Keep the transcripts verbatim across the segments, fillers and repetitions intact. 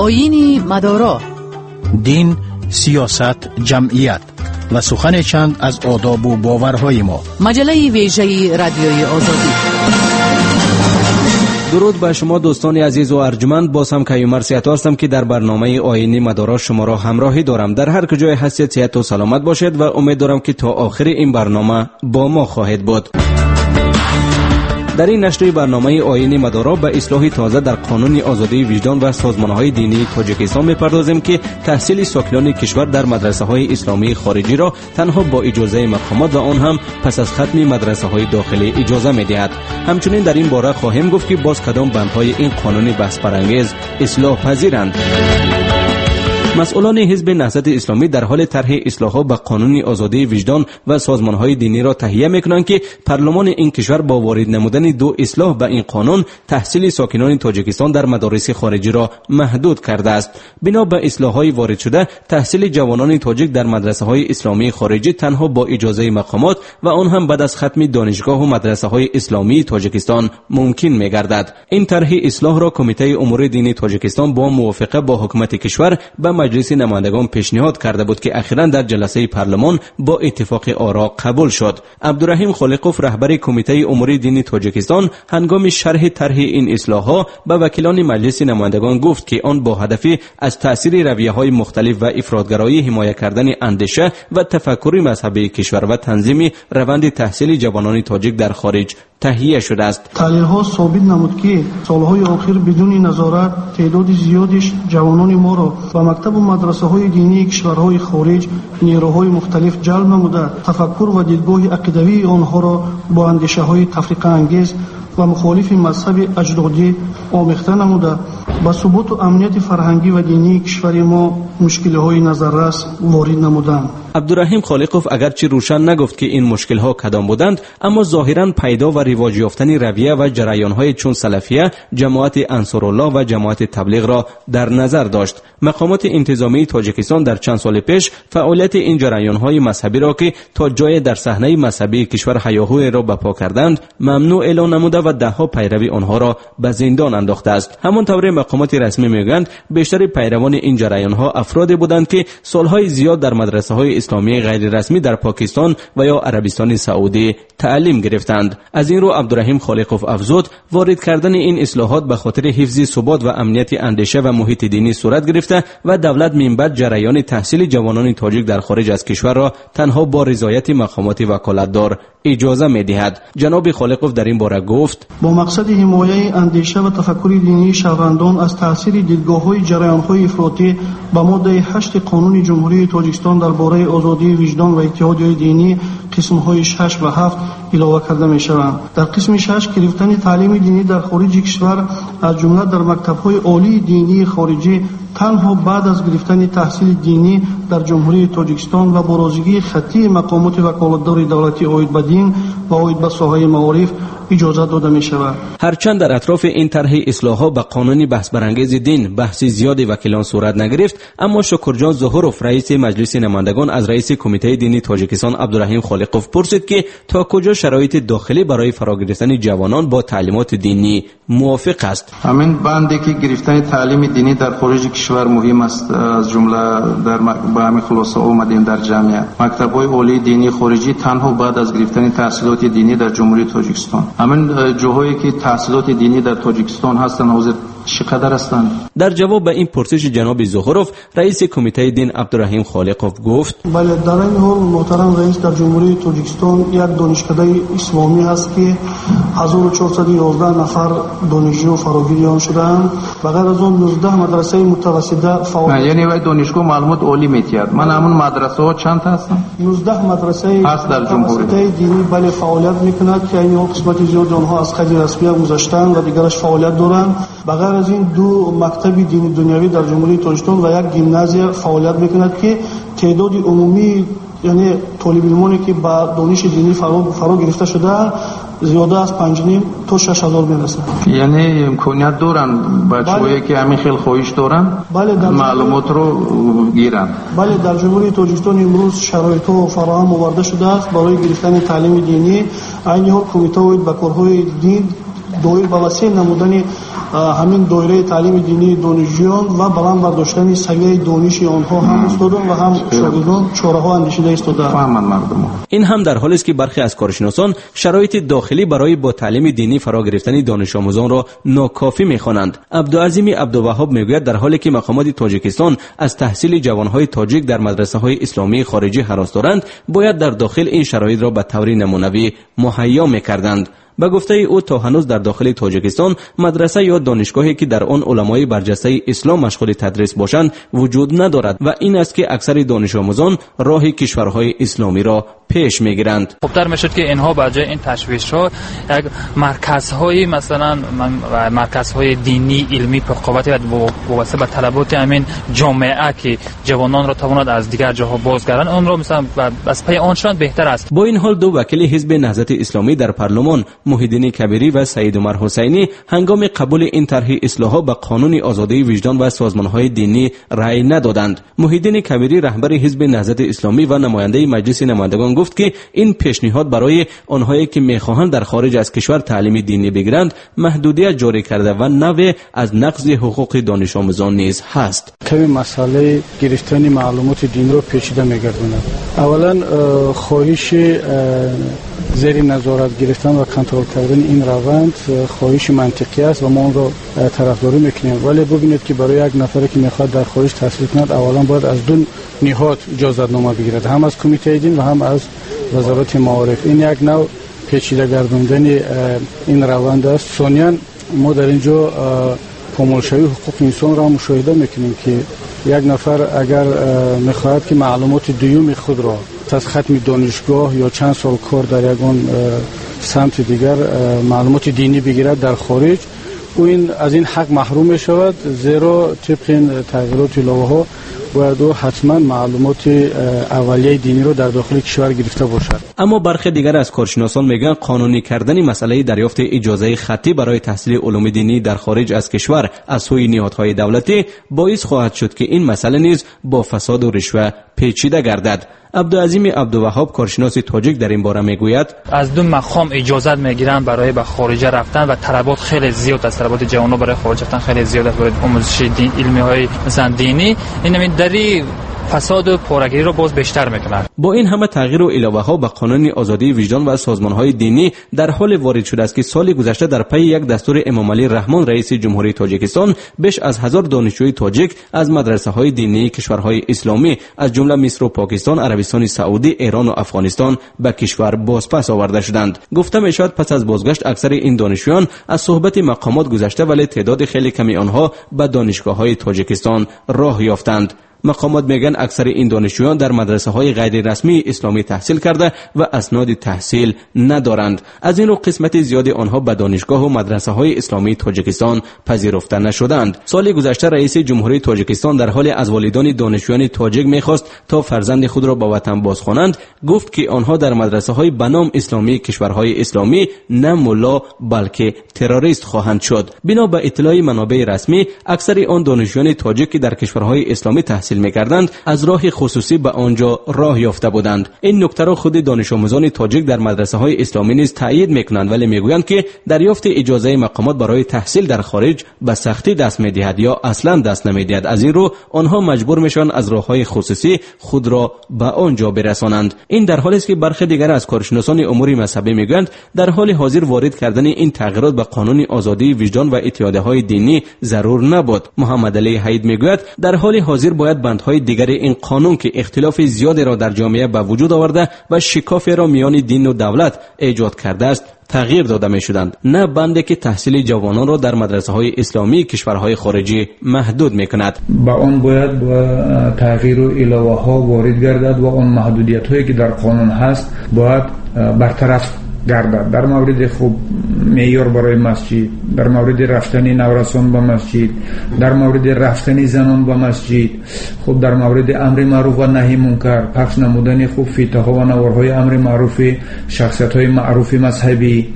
آیین مدارا، دین، سیاست، جمعیت و سخن چند از آداب و باورهای ما. مجله ویژه رادیوی آزادی. درود به شما دوستان عزیز و ارجمند. باز هم کیومر سیاتو هستم که در برنامه آیین مدارا شما را همراهی دارم. در هر کجای هستید صحت و سلامت باشید و امید دارم که تا آخر این برنامه با ما خواهید بود. در این نشریه برنامه آیین مدارا به اصلاح تازه در قانون آزادی وجدان و سازمان‌های دینی تاجیکستان می‌پردازیم که تحصیل ساکنان کشور در مدرسه‌های اسلامی خارجی را تنها با اجازه مقامات و آن هم پس از ختم مدرسه‌های داخلی اجازه می‌دهد. همچنین در این باره خواهیم گفت که باز کدام بندهای این قانون بحث برانگیز اصلاح پذیرند. مسئولان حزب نهضت اسلامی در حال طرح اصلاحات به قانون آزادی وجدان و سازمان‌های دینی را تهیه می‌کنند که پارلمان این کشور با وارد نمودن دو اصلاح به این قانون تحصیل ساکنان تاجیکستان در مدارس خارجی را محدود کرده است. بنا به اصلاح‌های وارد شده، تحصیل جوانان تاجیک در مدرسه‌های اسلامی خارجی تنها با اجازه مقامات و آن هم بعد از ختم دانشگاه و مدرسه‌های اسلامی تاجیکستان ممکن می‌گردد. این طرح اصلاح را کمیته امور دینی تاجیکستان با موافقه با حکومت کشور به مجلس نمایندگان پیشنهاد کرده بود که اخیراً در جلسه پارلمان با اتفاق آرا قبول شد. عبدالرحیم خالقوف رهبر کمیته امور دینی تاجیکستان هنگام شرح طرح این اصلاح‌ها به وکیلان مجلس نمایندگان گفت که آن با هدف از تأثیر رویه‌های مختلف و افراطگرایی حمایت کردن اندیشه و تفکر مذهبی کشور و تنظیم روند تحصیل جوانان تاجیک در خارج تهیه شده است. تحلیل‌ها ثابت نمود که سالهای آخر بدون نظارت تعداد زیادی جوانان ما را به مکتب و مدرسه‌های دینی کشورهای خارج نیروهای مختلف جلب نموده تفکر و دیدگاه عقیدوی آنها را با اندیشه‌های تفریق انگیز و مخالف مذهب اجدادی آمیخته نموده با ثبات و امنیت فرهنگی و دینی کشور ما مشکل‌های نظررس وارد نمودند. عبدالرحیم خالقوف اگرچه روشن نگفت که این مشکل‌ها کدام بودند، اما ظاهراً پیدا و رواج یافتن رویه و جریان‌های چون سلفیه، جماعت انصارالله و جماعت تبلیغ را در نظر داشت. مقامات انتظامی تاجیکستان در چند سال پیش فعالیت این جریان‌های مذهبی را که تا جای در صحنه مذهبی کشور هیاهوی را برپا کردند، ممنوع اعلام نموده و ده‌ها پیروی آنها را به زندان انداخته است. همانطور مقامات رسمی میگویند بیشتر پیروان این جریان‌ها افرادی بودند که سالهای زیاد در مدرسه‌های اسلامی غیر رسمی در پاکستان و یا عربستان سعودی تعلیم گرفتند. از این رو عبدالرحیم خالقوف افزود وارد کردن این اصلاحات به خاطر حفظ ثبات و امنیت اندیشه و محیط دینی صورت گرفته و دولت منبع جریان تحصیل جوانان تاجیک در خارج از کشور را تنها با رضایت مقامات وکالتدار اجازه می‌دهد. جناب خالقوف در این باره گفت با مقصد حمایت اندیشه و تفکر دینی شهروندان از تاثیر دیدگاه‌های جریان‌های افراطی به ماده هشت قانون جمهوری تاجیکستان درباره آزادی وجدان و اتحادیه دینی قسم‌های شش و هفت علاوه کرده می‌شوند. در قسم شش گرفتن تعلیم دینی در خارج کشور از جمله در مکتب‌های عالی دینی خارجی تنها بعد از گرفتن تحصیل دینی در جمهوری تاجیکستان و برازگی خطی مقامات وکالتدار دولتی عاید به دین و عاید به ساحه معارف اجازه داده می شود. هرچند در اطراف این طرح اصلاحات به قانون بحث برانگیز دین بحث زیادی وکیلان صورت نگرفت، اما شکرجان ظهوروف رئیس مجلس نمایندگان از رئیس کمیته دینی تاجیکستان عبدالرحیم خالقوف پرسید که تا کجا شرایط داخلی برای فرا گرفتن جوانان با تعلیمات دینی موافق است. همین بندی که گرفتن تعلیم دینی در خارج کشور مهم است، از جمله در به همین خلاصه اومدیم در جامعه مکتب‌های عالی دینی خارجی تنها بعد از گرفتن تحصیلات دینی در جمهوری تاجیکستان. همین جاهایی که تحصیلات دینی در تاجیکستان هستند حاضر چقدر هستند؟ در جواب به این پرسش جناب ظهوروف رئیس کمیته دین عبدالرحیم خالقوف گفت بله، در این حال محترم رئیس در جمهوری تاجیکستان یک دانشکده اسلامی هست که هزار و چهارصد و یازده نفر دانشجو فراگیر آن شدند. بغیر از آن نوزده مدرسه متوسطه فعال. یعنی وای دانشگاه معلومات عالی میتیاد. من همون مدرسه ها چند تا هستن؟ نوزده مدرسه هست در جمهوری دینی بله فعالیت میکند که این قسمت زیاد آنها از خیلی رسمی گذاشتن و دیگرش فعالیت دارند. بغیر از این دو مکتب دینی دنیوی در جمهوری تاجیکستان و یک گیمنازیوم فعالیت میکند که تعداد عمومی یعنی طالب علمانی که با دانش دینی فرا فرا گرفته شده زیاده از پنج نیم تا شش هزار میرسه. یعنی امکانیت دارن بچه‌هایی که همین خیلی خواهش دارن بله در معلومات رو گیرن. بله در جمهوری تاجیکستان امروز شرایط فراهم آورده شده است برای گرفتن تعلیم دینی. این حال کمیته و کارهای دین دایر به وسیع نمودن همین دایره تعلیم دینی دانشجویان و بلند برداشتن سویه دانش آنها هم استادان و هم شاگردان چاره‌ها اندیشیده ایستاده. این هم در حالی است که برخی از کارشناسان شرایط داخلی برای با تعلیم دینی فرا گرفتن دانش آموزان را ناکافی می‌خوانند. عبدالعظیم عبدالوهاب میگوید در حالی که مقامات تاجیکستان از تحصیل جوانهای تاجیک در مدرسه‌های اسلامی خارجی هراس دارند، باید در داخل این شرایط را به طور نمونوی مهیا می‌کردند. به گفته او تا هنوز در داخل تاجیکستان مدرسه یا دانشگاهی که در آن علمای برجسته اسلام مشغول تدریس باشند وجود ندارد و این است که اکثر دانش آموزان راه کشورهای اسلامی را پیش میگیرند. خوبتر میشد که اینها به جای این تشویش‌ها یک مرکزهای مثلا مرکزهای دینی علمی پرقوت و وابسته به طلبات همین جامعه که جوانان را تواند از دیگر جاها بازگرداند آن را مثلا از پی آنشان بهتر است. با این حال دو وکیل حزب نهضت اسلامی در پارلمان محیدین کبیری و سید عمر حسینی هنگام قبول این طرح اصلاحات به قانون آزادی وجدان و سازمان‌های دینی رأی ندادند. محیدین کبیری رهبر حزب نهضت اسلامی و نماینده مجلس نمایندگان گفت که این پیشنهاد برای آنهایی که می‌خواهند در خارج از کشور تعلیم دینی بگیرند محدودیت جاری کرده و نوع از نقض حقوق دانش آموزان نیز هست. کمی مسئله گرفتن معلومات دین رو پیچیده می‌گرداند. اولا خواهش زیر نظارت گرفتن و کنترل کردن این روند خواهش منطقی است و ما اون رو طرفداری میکنیم، ولی ببینید که برای یک نفری که میخواد در خارج تحصیل کند اولا باید از دو نهاد اجازه‌نامه بگیرد، هم از کمیته دین و هم از وزارت معارف. این یک نوع پیچیده گرداندن این روند است. ثانیاً ما در اینجا پامالشوی حقوق انسان را مشاهده میکنیم که یک نفر اگر میخواهد که معلومات دیوم خود را از ختم دانشگاه یا چند سال کار در یگان سمت دیگر معلومات دینی بگیرد در خارج، او این از این حق محروم می شود، زیرا طبق این تغییرات لایحه ها باید او حتما معلومات اولیه دینی رو در داخل کشور گرفته باشد. اما برخی دیگر از کارشناسان میگن قانونی کردن مسئله دریافت اجازه خطی برای تحصیل علوم دینی در خارج از کشور از سوی نهادهای دولتی باعث خواهد شد که این مسئله نیز با فساد و رشوه پیچیده گردد. عبدالعظیم عبدالوهاب کارشناس تاجیک در این باره میگوید از دو مقام اجازت میگیرن برای به خارج رفتن و طلبات خیلی زیاد از طلبات جوانان برای خارج رفتن خیلی زیاد است، برای آموزش دین علمی های مثلا دینی، این همین دری فساد و پارگیری را باز بیشتر میکنند. با این همه تغییر و علاوه ها به قانون آزادی وجدان و سازمان های دینی در حال وارد شده است که سال گذشته در پی یک دستور امام علی رحمان رئیس جمهوری تاجیکستان بیش از هزار دانشجوی تاجیک از مدرسه های دینی کشورهای اسلامی از جمله مصر و پاکستان، عربستان سعودی، ایران و افغانستان به کشور بازپس آورده شدند. گفته می شود پس از بازگشت اکثر این دانشجویان از صحبت مقامات گذشته، ولی تعداد خیلی کمی آنها به دانشگاه های تاجیکستان راه یافتند. مقامات میگن اکثر این دانشجویان در مدرسه های غیر رسمی اسلامی تحصیل کرده و اسناد تحصیل ندارند. از این رو قسمت زیادی آنها به دانشگاه و مدرسه های اسلامی تاجیکستان پذیرفته نشدند. سال گذشته رئیس جمهوری تاجیکستان در حال از والدان دانشجویان تاجیک میخواست تا فرزند خود را به وطن بازخوانند، گفت که آنها در مدرسه های به نام اسلامی کشورهای اسلامی نه ملا بلکه تروریست خواهند شد. بنا به اطلاع منابع رسمی اکثر آن دانشجویان تاجیک که در کشورهای اسلامی تحصیل می‌کردند از راه خصوصی به آنجا راه یافته بودند. این نکته را خود دانش آموزان تاجیک در مدرسه‌های اسلامی نیز تایید می‌کنند، ولی می‌گویند که دریافت اجازه مقامات برای تحصیل در خارج به سختی دست می‌دهد یا اصلاً دست نمی‌دهد. از این رو آنها مجبور میشن از راه‌های خصوصی خود را به آنجا برسانند. این در حالی است که برخی دیگر از کارشناسان امور مذهبی می‌گویند در حال حاضر وارد کردن این تغییرات به قانون آزادی وجدان و اتحادیه‌های دینی ضرور نبود. محمد علی حید می‌گوید در حال حاضر باید بندهای دیگر این قانون که اختلاف زیادی را در جامعه به وجود آورده و شکافی را میان دین و دولت ایجاد کرده است تغییر داده می شدند، نه بندی که تحصیل جوانان را در مدرسه های اسلامی کشورهای خارجی محدود می کند. با آن باید با تغییر و علاوه ها وارد گردد و آن محدودیت هایی که در قانون هست باید برطرف گردد. در مورد خوب معیار برای مسجد، در مورد رفتن نورسان به مسجد، در مورد رفتن زنان به مسجد، خود در مورد امر معروف و نهی منکر، پخش نمودن خوب فیته ها و نوارهای امر معروف شخصیت های معروف مذهبی،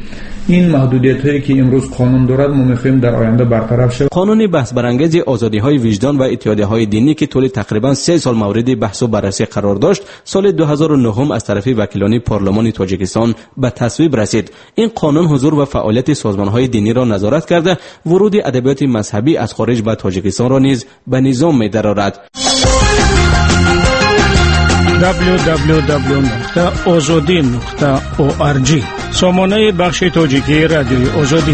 این محدودیت هایی که امروز قانون دارد ما میخواهیم در آینده برطرف شود. قانون بحث برانگیز آزادی های وجدان و اتحادیه های دینی که طول تقریبا سه سال مورد بحث و بررسی قرار داشت، سال دو هزار و نه از طرف وکیلان پارلمان تاجیکستان به تصویب رسید. این قانون حضور و فعالیت سازمان های دینی را نظارت کرده، ورود ادبیات مذهبی از خارج به تاجیکستان را نیز به نظام می‌درآورد. دبلیو دبلیو دبلیو نقطه آزادی نقطه او آر جی سامانه بخش تاجیکی رادیوی آزادی.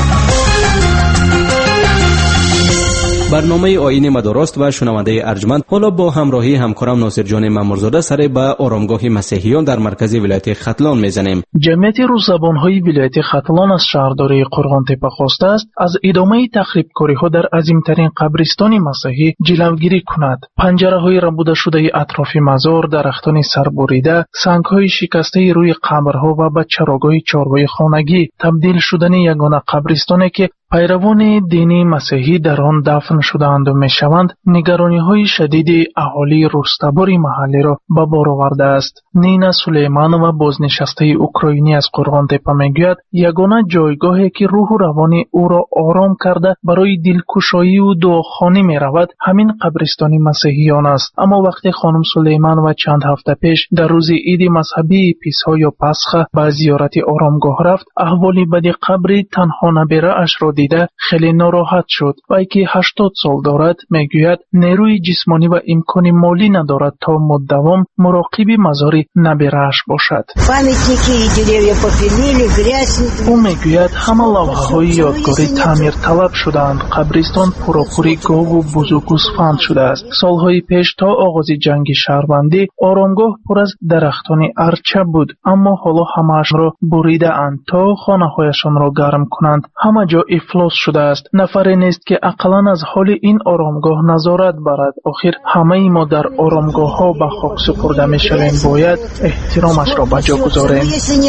برنامه آیین مدارست و شنونده ارجمند، حالا با همراهی همکارم ناصر جان مامورزاده سر به آرامگاه مسیحیان در مرکز ولایت ختلان میزنیم. جمعیت روززبان‌های ولایت ختلان از شهرداری قرغانتپه خواسته است از ادامه تخریبکاری‌ها در عظیمترین قبرستان مسیحی جلوگیری کند. پنجره‌های ربوده شده اطراف مزار، درختان سربریده، سنگ‌های شکسته روی قبرها و به چراگاه چارپای خانگی تبدیل شدن یگانه قبرستانی که پیروان دینی مسیحی در آن دفن شده‌اند و می‌شوند، نگرانی‌های شدید اهالی رستباری محلی را به بار آورده است. نینا سلیمان و بازنشسته اوکراینی از قرغانتپه میگوید یگانه جایگاهی که روح و روان او را آرام کرده برای دلکشایی و دعاخوانی می‌رود همین قبرستان مسیحیان است. اما وقتی خانم سلیمان و چند هفته پیش در روز عید مذهبی پیسها یا پسخ به زیارت آرامگاه رفت، احوالی بدی قبر تنها نبیره اش را دیده خیلی ناراحت شد. وی که هشتاد سال دارد میگوید نیروی جسمانی و امکان مالی ندارد تا مدام مراقب مزار نبیره‌اش باشد. او میگوید همه لوحه‌های یادگاری تعمیر طلب شدند. قبرستان پراپوری گاو و بزرگ گوسفند شده است. سالهای پیش تا آغاز جنگ شهروندی آرامگاه پر از درختان ارچه بود، اما حالا همه‌اش را بریده اند تا خانه‌هایشان را گرم کنند. همه جا افلاس شده است. نفری نیست که اقلاً از حال این آرامگاه نظارت برد. آخر همه ما در آرامگاه ها به خاک سپرده می شویم، باید احترامش را بجا گذاریم.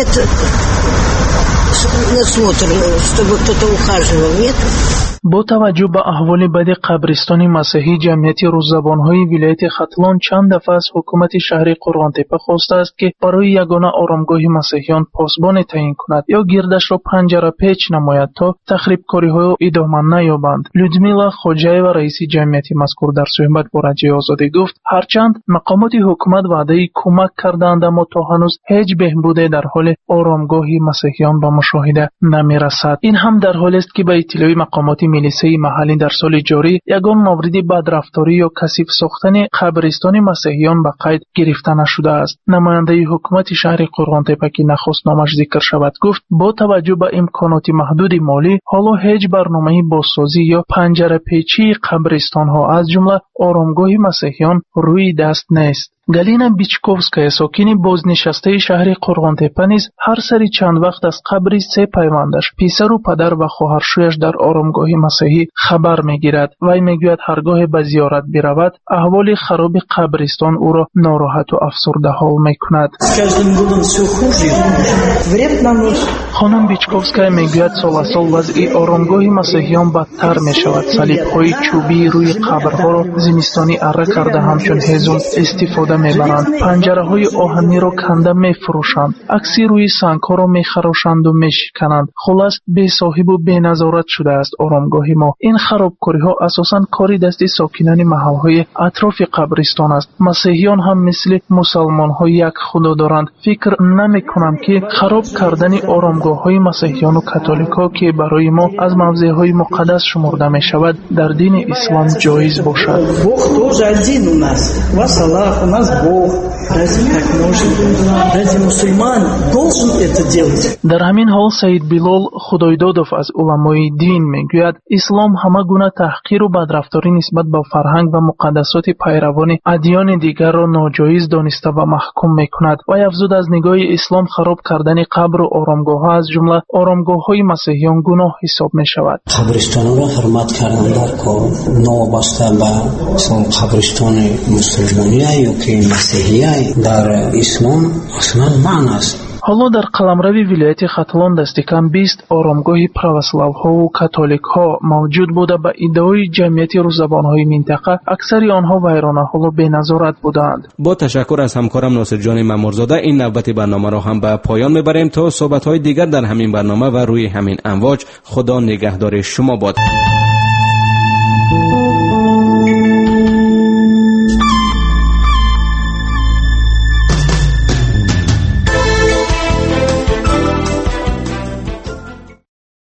با توجه به احوال بد قبرستان مسیحی، جمعیت روززبان‌های ولایت ختلان چند دفعه از حکومت شهر قرغانتپه خواسته است که برای یگانه آرامگاه مسیحیان پاسبان تعیین کند یا گردش را پنجره پیچ نماید تا تخریبکاری‌ها ادامه نیابند. لودمیلا خوجایوا رئیس جمعیت مذکور در صحبت با رادیوی آزادی گفت هرچند مقامات حکومت وعده کمک کردند، اما تا هنوز هیچ بهبودی در حال آرامگاه مسیحیان به مشاهده نمی‌رسد. این هم در حالی است که به اطلاع مقامات میلیسه محلی در سال جاری یگان مورد بدرفتاری یا کثیف ساختن قبرستان مسیحیان به قید گرفته نشده است. نماینده حکومت شهر قرغانتپه که نخست نامش ذکر شود گفت با توجه به امکانات محدود مالی حالا هیچ برنامه بازسازی یا پنجره پیچی قبرستان ها از جمله آرامگاه مسیحیان روی دست نیست. گالینا بیچکوفسکایا ساکن بازنشسته شهر قرغانتپه نیز هر سری چند وقت از قبر سه پیوندش پسر و پدر و خواهرشویش در آرامگاه مسیحی خبر میگیرد. وی میگوید هرگاه به زیارت برود احوال خراب قبرستان او را ناراحت و افسرده حال میکند. خانم بیچکوفسکایا میگوید سال از سال وضع آرامگاه مسیحیان بدتر میشود. صلیب‌های چوبی روی قبرها را زمستانی اره کرده همچون هیزم استفاده میبرند. پنجره های آهنی را کنده میفروشند. عکسی روی سنگ ها را میخراشند و میشکنند. خلاص بی صاحب و بی نظارت شده است آرامگاه ما. این خرابکاری ها اساساً کاری دست ساکنان محل های اطراف قبرستان است. مسیحیان هم مثل مسلمان ها یک خدا دارند. فکر نمی کنم که خراب کردن آرامگاه های مسیحیان و کاتولیک ها که برای ما از موضع های مقدس شمرده می شود در دین اسلام جایز باشد. در همین حال سید بلال خدایدادوف از علمای دین میگوید اسلام همه گونه تحقیر و بدرفتاری نسبت به فرهنگ و مقدسات پیروان ادیان دیگر را ناجایز دانسته و محکوم میکند. و افزود از نگاه اسلام خراب کردن قبر و آرامگاه ها از جمله آرامگاه های مسیحیان گناه حساب می شود. قبرستان را حرمت کردن در کار نابسته به اسلام قبرستان مسلمانی یا که مسیحی در اسلام اصلا معنی است. ҳоло дар қаламрави вилояти Хатлон дасти кам бист оромгоҳи православҳову католикҳо мавҷуд буда ба иддаои ҷамъияти рӯззабонҳои минтақа аксари онҳо вайронаҳолу беназорат буданд. бо ташаккур аз ҳамкорам носирҷони мамурзода ин навбати барномаро ҳам ба поён мебарем. то суҳбатҳои дигар дар ҳамин барнома ва рӯи ҳамин амвоҷ худо нигаҳдори шумо бод.